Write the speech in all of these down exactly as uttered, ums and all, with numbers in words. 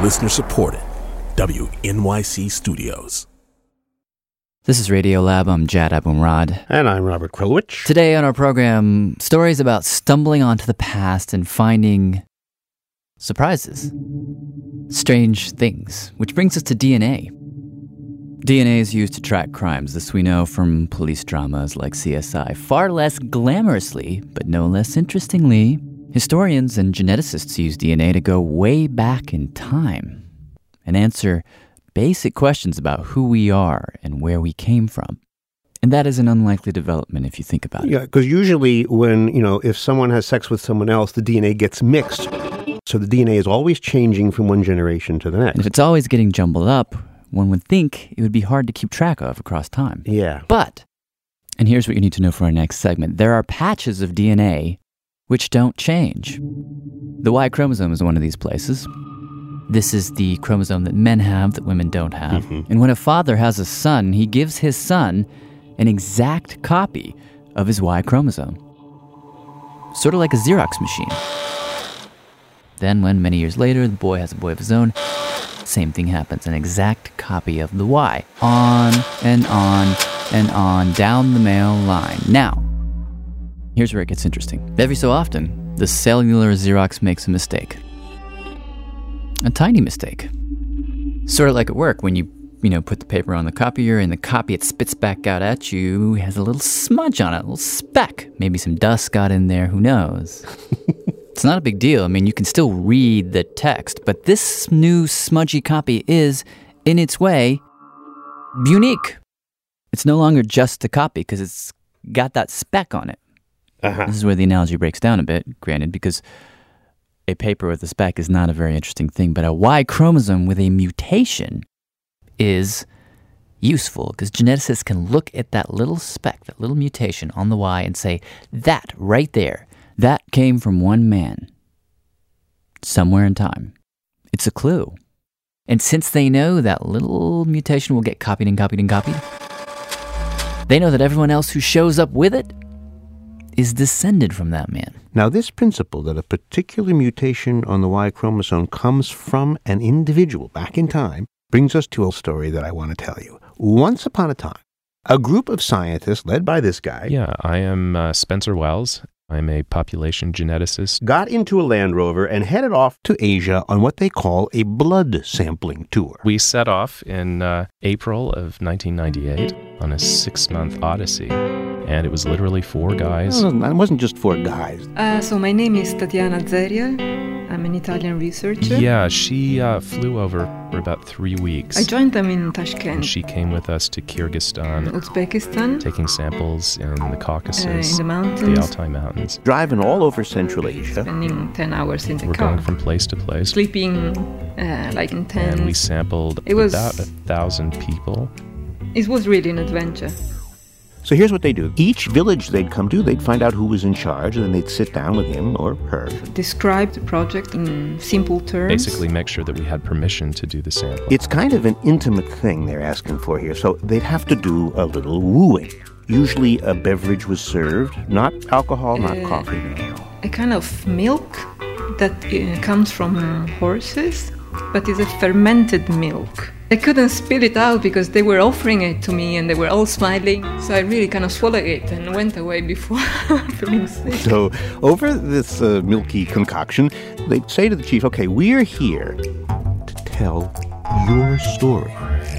Listener supported. W N Y C Studios. This is Radiolab. I'm Jad Abumrad. And I'm Robert Krulwich. Today on our program, stories about stumbling onto the past and finding surprises, strange things, which brings us to D N A. D N A is used to track crimes. This we know from police dramas like C S I. Far less glamorously, but no less interestingly, historians and geneticists use D N A to go way back in time and answer basic questions about who we are and where we came from. And that is an unlikely development if you think about it. Yeah, because usually when, you know, if someone has sex with someone else, the D N A gets mixed. So the D N A is always changing from one generation to the next. And if it's always getting jumbled up, one would think it would be hard to keep track of across time. Yeah. But, and here's what you need to know for our next segment, there are patches of D N A which don't change. The Y chromosome is one of these places. This is the chromosome that men have that women don't have. Mm-hmm. And when a father has a son, he gives his son an exact copy of his Y chromosome. Sort of like a Xerox machine. Then when many years later the boy has a boy of his own, same thing happens, an exact copy of the Y. On and on and on down the male line. Now, here's where it gets interesting. Every so often, the cellular Xerox makes a mistake. A tiny mistake. Sort of like at work when you, you know, put the paper on the copier and the copy it spits back out at you has a little smudge on it, a little speck. Maybe some dust got in there, who knows? It's not a big deal. I mean, you can still read the text, but this new smudgy copy is, in its way, unique. It's no longer just a copy because it's got that speck on it. Uh-huh. This is where the analogy breaks down a bit, granted, because a paper with a speck is not a very interesting thing, but a Y chromosome with a mutation is useful because geneticists can look at that little speck, that little mutation on the Y and say, that right there, that came from one man somewhere in time. It's a clue. And since they know that little mutation will get copied and copied and copied, they know that everyone else who shows up with it is descended from that man. Now, this principle that a particular mutation on the Y chromosome comes from an individual back in time brings us to a story that I want to tell you. Once upon a time, a group of scientists led by this guy... Yeah, I am uh, Spencer Wells. I'm a population geneticist. Got into a Land Rover and headed off to Asia on what they call a blood sampling tour. We set off in uh, April of nineteen ninety-eight on a six-month odyssey. And it was literally four guys. No, no, it wasn't just four guys. Uh, so my name is Tatiana Zeria. I'm an Italian researcher. Yeah, she uh, flew over for about three weeks. I joined them in Tashkent. And she came with us to Kyrgyzstan, Uzbekistan, taking samples in the Caucasus, uh, in the mountains, the Altai Mountains. Driving all over Central Asia. Spending ten hours in the We're car. going from place to place. Sleeping uh, like in tents. And we sampled it was, about a thousand people. It was really an adventure. So here's what they do. Each village they'd come to, they'd find out who was in charge, and then they'd sit down with him or her. Describe the project in simple terms. Basically make sure that we had permission to do the sample. It's kind of an intimate thing they're asking for here, so they'd have to do a little wooing. Usually a beverage was served, not alcohol, not uh, coffee. No. A kind of milk that uh, comes from horses, but is a fermented milk. I couldn't spill it out because they were offering it to me and they were all smiling. So I really kind of swallowed it and went away before feeling sick. So over this uh, milky concoction, they'd say to the chief, okay, we're here to tell your story.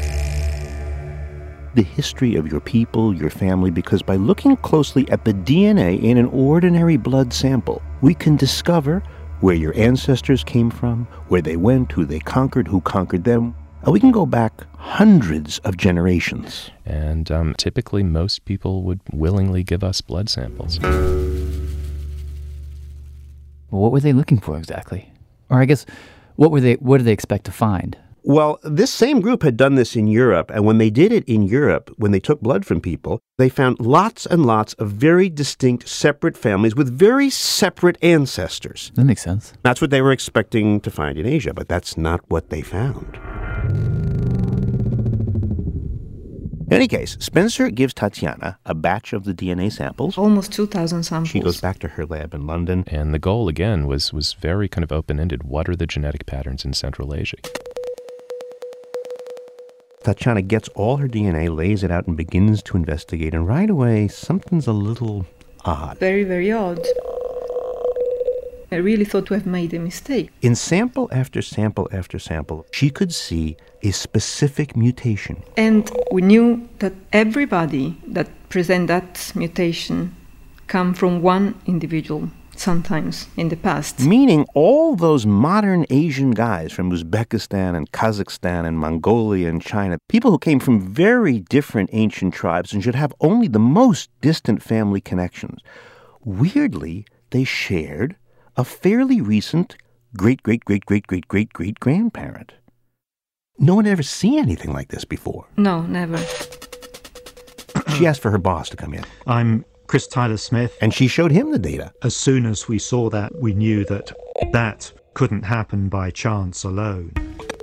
The history of your people, your family, because by looking closely at the D N A in an ordinary blood sample, we can discover where your ancestors came from, where they went, who they conquered, who conquered them. And we can go back hundreds of generations. And um, typically most people would willingly give us blood samples. What were they looking for exactly? Or I guess, what were they? What did they expect to find? Well, this same group had done this in Europe, and when they did it in Europe, when they took blood from people, they found lots and lots of very distinct, separate families with very separate ancestors. That makes sense. That's what they were expecting to find in Asia, but that's not what they found. In any case, Spencer gives Tatiana a batch of the D N A samples. Almost two thousand samples. She goes back to her lab in London. And the goal, again, was, was very kind of open-ended. What are the genetic patterns in Central Asia? Tatiana gets all her D N A, lays it out, and begins to investigate. And right away, something's a little odd. Very, very odd. I really thought to have made a mistake. In sample after sample after sample, she could see a specific mutation. And we knew that everybody that present that mutation come from one individual, sometimes in the past. Meaning all those modern Asian guys from Uzbekistan and Kazakhstan and Mongolia and China, people who came from very different ancient tribes and should have only the most distant family connections. Weirdly, they shared a fairly recent great-great-great-great-great-great-great-grandparent. No one had ever seen anything like this before. No, never. She asked for her boss to come in. I'm Chris Tyler Smith. And she showed him the data. As soon as we saw that, we knew that that couldn't happen by chance alone.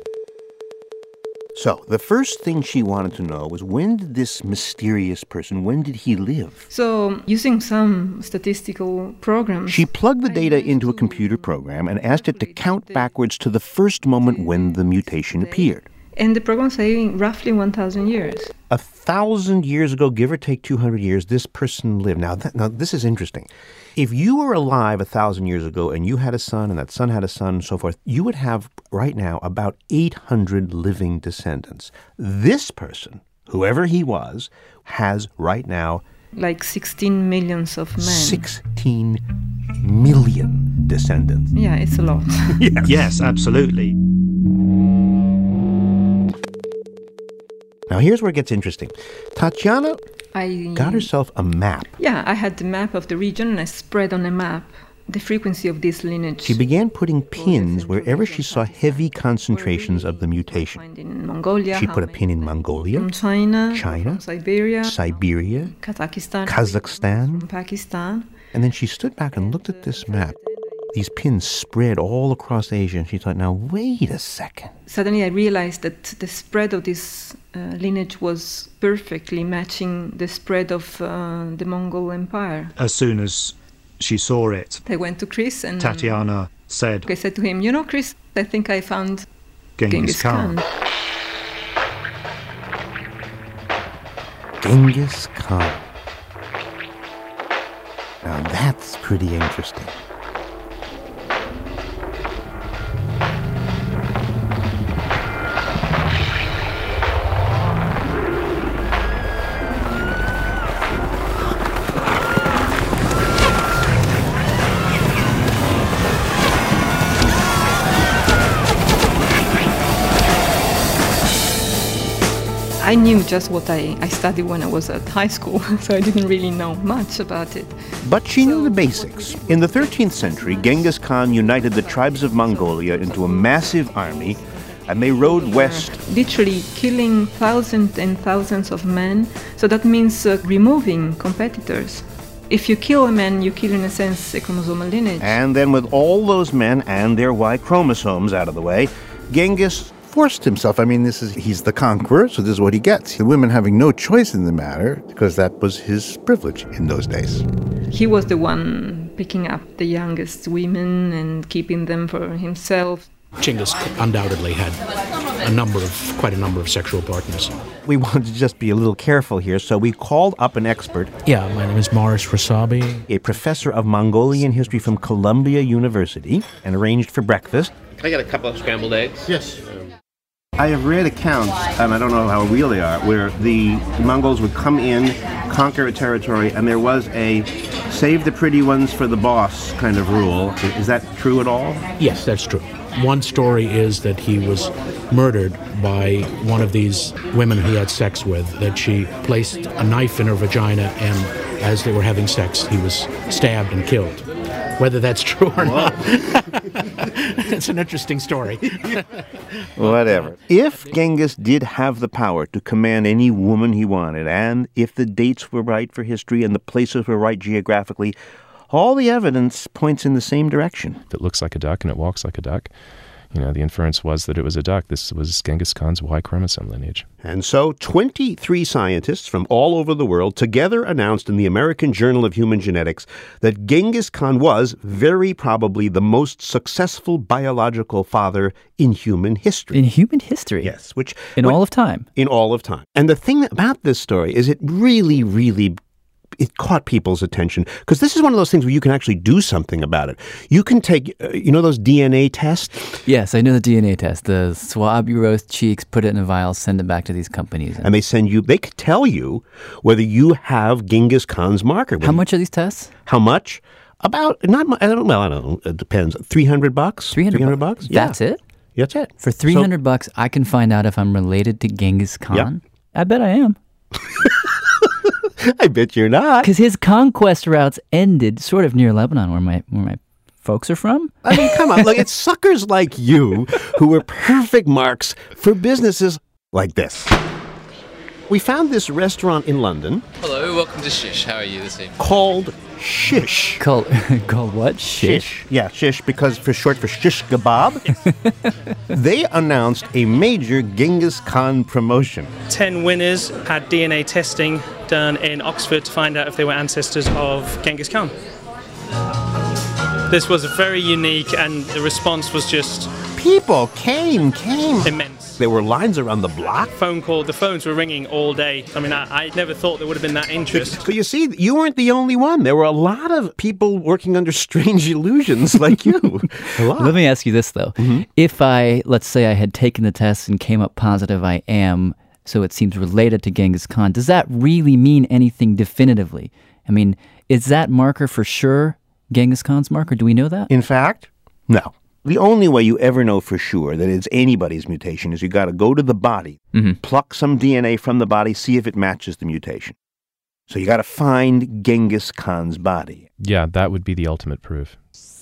So, the first thing she wanted to know was, when did this mysterious person, when did he live? So, using some statistical programs, she plugged the data into a computer program and asked it to count backwards to the first moment when the mutation appeared. And the program saying roughly one thousand years. A thousand years ago, give or take two hundred years, this person lived. Now, that, now, this is interesting. If you were alive a thousand years ago and you had a son and that son had a son and so forth, you would have right now about eight hundred living descendants. This person, whoever he was, has right now like sixteen millions of men. sixteen million descendants. Yeah, it's a lot. Yes, yes, absolutely. Now, here's where it gets interesting. Tatiana I got herself a map. Yeah, I had the map of the region and I spread on a map the frequency of this lineage. She began putting pins wherever she saw heavy concentrations of the mutation. In Mongolia, she put a pin in Mongolia, from China, China, from Siberia, Siberia, Kazakhstan, Kazakhstan, from Pakistan. And then she stood back and looked at this map. These pins spread all across Asia, and she thought, now, wait a second. Suddenly I realized that the spread of this uh, lineage was perfectly matching the spread of uh, the Mongol Empire. As soon as she saw it, I went to Chris and Tatiana said, I said to him, you know, Chris, I think I found Genghis, Genghis Khan. Genghis Khan. Now that's pretty interesting. I knew just what I, I studied when I was at high school, so I didn't really know much about it. But she knew the basics. In the thirteenth century, Genghis Khan united the tribes of Mongolia into a massive army, and they rode west. Literally killing thousands and thousands of men, so that means uh, removing competitors. If you kill a man, you kill, in a sense, a chromosomal lineage. And then with all those men and their Y chromosomes out of the way, Genghis forced himself. I mean, this is he's the conqueror, so this is what he gets. The women having no choice in the matter, because that was his privilege in those days. He was the one picking up the youngest women and keeping them for himself. Genghis undoubtedly had a number of, quite a number of sexual partners. We wanted to just be a little careful here, so we called up an expert. Yeah, my name is Morris Rasabi. A professor of Mongolian history from Columbia University, and arranged for breakfast. Can I get a couple of scrambled eggs? Yes. I have read accounts, and I don't know how real they are, where the Mongols would come in, conquer a territory, and there was a save the pretty ones for the boss kind of rule. Is that true at all? Yes, that's true. One story is that he was murdered by one of these women he had sex with, that she placed a knife in her vagina, and as they were having sex, he was stabbed and killed. Whether that's true or not, it's an interesting story. Whatever. If Genghis did have the power to command any woman he wanted, and if the dates were right for history and the places were right geographically, all the evidence points in the same direction. If it looks like a duck and it walks like a duck, you know, the inference was that it was a duck. This was Genghis Khan's Y chromosome lineage. And so twenty-three scientists from all over the world together announced in the American Journal of Human Genetics that Genghis Khan was very probably the most successful biological father in human history. In human history? Yes. Which In which, all of time? In all of time. And the thing about this story is it really, really it caught people's attention because this is one of those things where you can actually do something about it. You can take, uh, you know, those D N A tests? Yes, I know the D N A test. The swab your both cheeks, put it in a vial, send it back to these companies. And they send you, they could tell you whether you have Genghis Khan's marker. How much are these tests? How much? About, not, I don't, well, I don't know, it depends. three hundred bucks? three hundred, three hundred bucks? Yeah. That's it? That's it. For three hundred so, bucks, I can find out if I'm related to Genghis Khan? Yep. I bet I am. I bet you're not. Because his conquest routes ended sort of near Lebanon, where my where my folks are from. I mean, come on. Look, it's suckers like you who are perfect marks for businesses like this. We found this restaurant in London. Hello, welcome to Shish. How are you this evening? Called Shish. Called, called what? Shish? Shish. Yeah, Shish, because for short for Shish Kebab. They announced a major Genghis Khan promotion. Ten winners had D N A testing done in Oxford to find out if they were ancestors of Genghis Khan. This was very unique, and the response was just... People came, came. Immense. There were lines around the block. Phone call, the phones were ringing all day. I mean, I, I never thought there would have been that interest. But you see, you weren't the only one. There were a lot of people working under strange illusions like you. A lot. Let me ask you this, though. Mm-hmm. If I, let's say I had taken the test and came up positive I am, so it seems related to Genghis Khan, does that really mean anything definitively? I mean, is that marker for sure Genghis Khan's marker? Do we know that? In fact, no. The only way you ever know for sure that it's anybody's mutation is you got to go to the body, mm-hmm. pluck some D N A from the body, see if it matches the mutation. So you got to find Genghis Khan's body. Yeah, that would be the ultimate proof.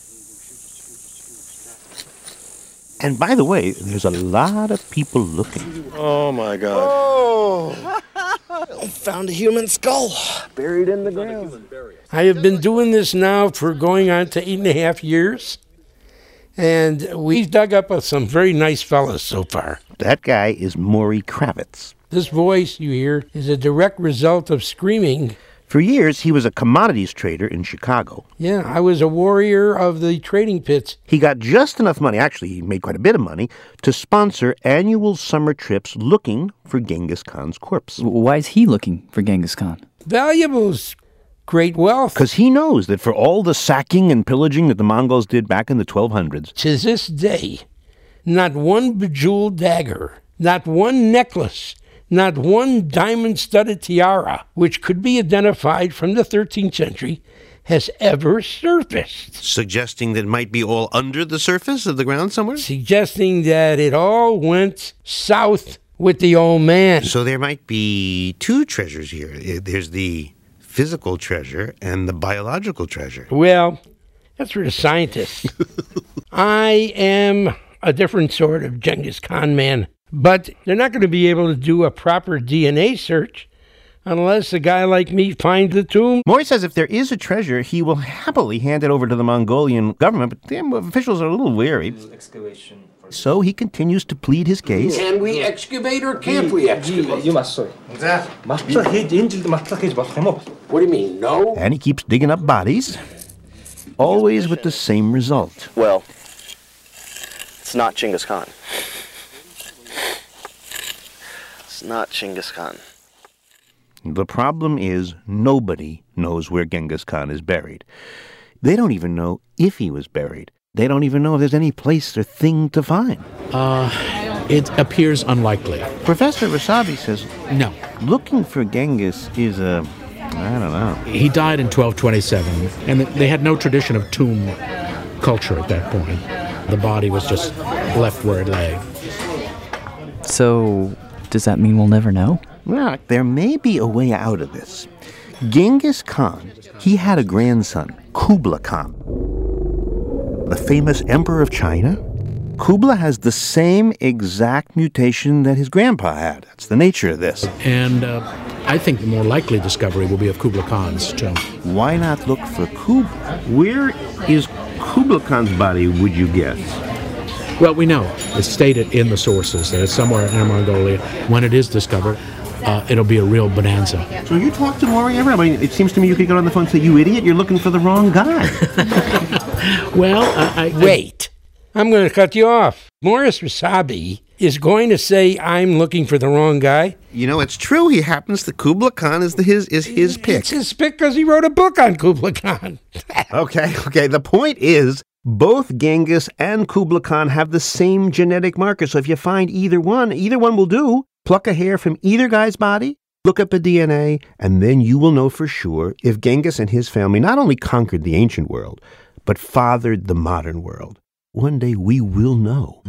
And by the way, there's a lot of people looking. Oh, my God. Oh! I found a human skull buried in the ground. I have been doing this now for going on to eight and a half years. And we've dug up some very nice fellas so far. That guy is Maury Kravitz. This voice you hear is a direct result of screaming. For years, he was a commodities trader in Chicago. Yeah, I was a warrior of the trading pits. He got just enough money, actually he made quite a bit of money, to sponsor annual summer trips looking for Genghis Khan's corpse. Why is he looking for Genghis Khan? Valuables. Great wealth. Because he knows that for all the sacking and pillaging that the Mongols did back in the twelve hundreds, to this day, not one bejeweled dagger, not one necklace, not one diamond-studded tiara, which could be identified from the thirteenth century, has ever surfaced. Suggesting that it might be all under the surface of the ground somewhere? Suggesting that it all went south with the old man. So there might be two treasures here. There's the physical treasure and the biological treasure. Well, that's for the scientists. I am a different sort of Genghis Khan man, but they're not going to be able to do a proper D N A search unless a guy like me finds the tomb. Maury says if there is a treasure, he will happily hand it over to the Mongolian government, but the officials are a little wary. So he continues to plead his case. Can we excavate or can't we excavate? What do you mean, no? And he keeps digging up bodies, always with the same result. Well, it's not Genghis Khan. It's not Genghis Khan. The problem is nobody knows where Genghis Khan is buried. They don't even know if he was buried. They don't even know if there's any place or thing to find. Uh, it appears unlikely. Professor Rasabi says, no. Looking for Genghis is a, I don't know. He died in twelve twenty-seven, and they had no tradition of tomb culture at that point. The body was just left where it lay. So, does that mean we'll never know? Well, there may be a way out of this. Genghis Khan, he had a grandson, Kublai Khan, the famous emperor of China. Kublai has the same exact mutation that his grandpa had. That's the nature of this. And uh, I think the more likely discovery will be of Kublai Khan's tomb. Why not look for Kublai? Where is Kublai Khan's body, would you guess? Well, we know. It's stated in the sources that it's somewhere in Inner Mongolia. When it is discovered, uh, it'll be a real bonanza. So you talk to Maury ever? I mean, it seems to me you could get on the phone and say, you idiot, you're looking for the wrong guy. Well, I... I Wait. I'm going to cut you off. Morris Wasabi is going to say I'm looking for the wrong guy. You know, it's true. He happens to Kubla Khan is the, his is his pick. It's his pick because he wrote a book on Kubla Khan. okay, okay. The point is, both Genghis and Kubla Khan have the same genetic marker. So if you find either one, either one will do. Pluck a hair from either guy's body, look up the D N A, and then you will know for sure if Genghis and his family not only conquered the ancient world, but fathered the modern world. One day we will know.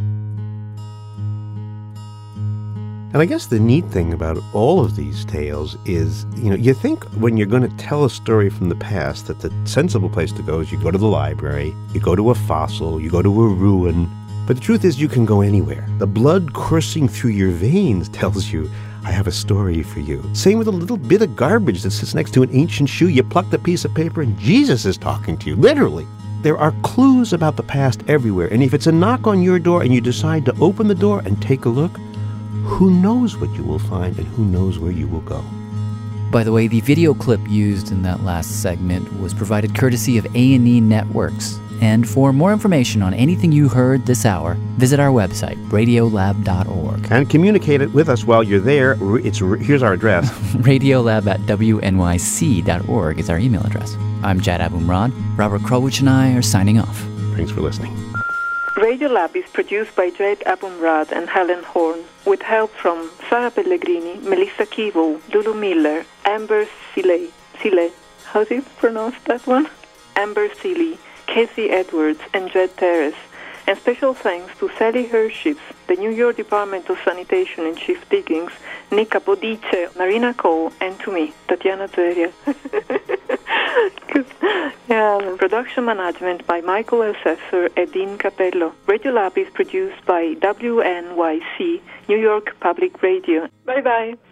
And I guess the neat thing about all of these tales is, you know, you think when you're going to tell a story from the past that the sensible place to go is you go to the library, you go to a fossil, you go to a ruin. But the truth is you can go anywhere. The blood coursing through your veins tells you, I have a story for you. Same with a little bit of garbage that sits next to an ancient shoe. You pluck the piece of paper and Jesus is talking to you, literally. There are clues about the past everywhere, and if it's a knock on your door and you decide to open the door and take a look, who knows what you will find and who knows where you will go. By the way, the video clip used in that last segment was provided courtesy of A and E Networks. And for more information on anything you heard this hour, visit our website, radiolab dot org. And communicate it with us while you're there. It's Here's our address. radiolab at w n y c dot org is our email address. I'm Jad Abumrad. Robert Krulwich and I are signing off. Thanks for listening. Radiolab is produced by Jad Abumrad and Helen Horn, with help from Sarah Pellegrini, Melissa Kivo, Lulu Miller, Amber Sile, Sile, how do you pronounce that one? Amber Seeley, Casey Edwards, and Jed Terrace. And special thanks to Sally Herships, the New York Department of Sanitation and Chief Diggings, Nick Apodice, Marina Cole, and to me, Tatiana Zeria. yeah, production management by Michael Elsesser and Dean Capello. Radiolab is produced by W N Y C, New York Public Radio. Bye-bye.